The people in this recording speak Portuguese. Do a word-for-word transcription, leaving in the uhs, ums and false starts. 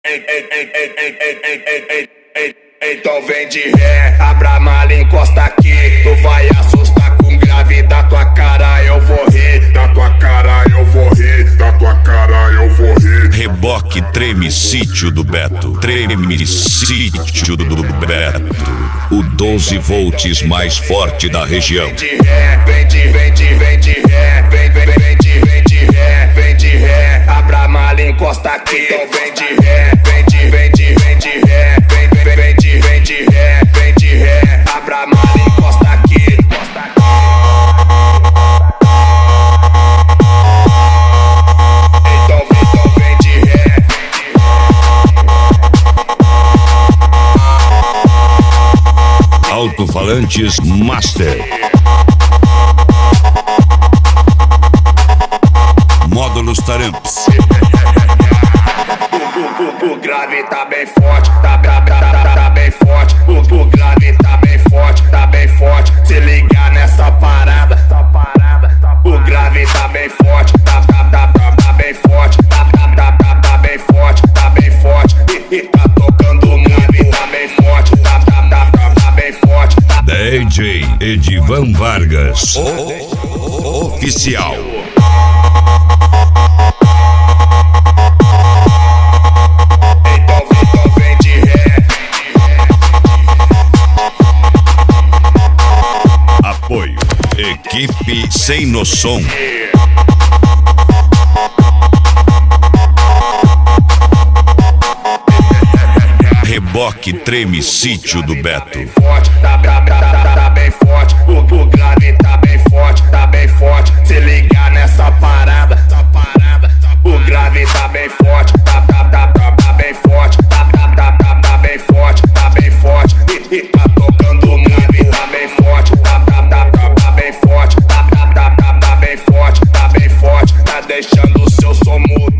Então vem de ré, abra a mala, encosta aqui. Tu vai assustar com grave, da tua cara eu vou rir. Da tua cara eu vou rir, da tua cara eu vou rir. Reboque treme sítio do Beto. Treme sítio do Beto. O doze volts mais forte da região. Vem de ré, vem de, vem de, vem de ré. Vem, vem, vem de, vem de ré, vem de ré. Abra a mala, encosta aqui. Então vem de ré, vem de, vem de, vem de ré. Vem, vem, vem de, vem de ré, vem de ré. Abra a mala, encosta aqui. Então vem, então vem de ré. Alto-falantes Master. Módulos Taramps. O, o, o grave tá bem forte, tá, tá, tá, tá, tá bem forte. O, o grave tá bem forte, tá bem forte. Se ligar nessa parada, essa parada. O grave tá bem forte, tá, tá, tá, tá, tá bem forte. Tá, tá, tá, tá, tá bem forte, tá bem forte. E, e tá tocando o grave, tá bem forte, tá, tá, tá, tá, tá bem forte. Tá. D J Edivan Vargas, o, o, oficial. Apoio Equipe Sem Noção. Reboque treme sítio do Beto. Tá, tá, tá, tá, tá bem forte. O, o grave tá bem forte, tá bem forte. Se ligar nessa parada, essa parada. O grave tá bem forte, tá, tá, tá, tá, tá bem forte. Tá, tá, tá, tá, tá bem forte, tá bem forte. E, e tá tocando o grave, tá bem forte. Tá, tá, tá, tá, tá bem forte. Tá, tá, tá, tá, tá bem forte, tá bem forte. Tá deixando o seu som mudo.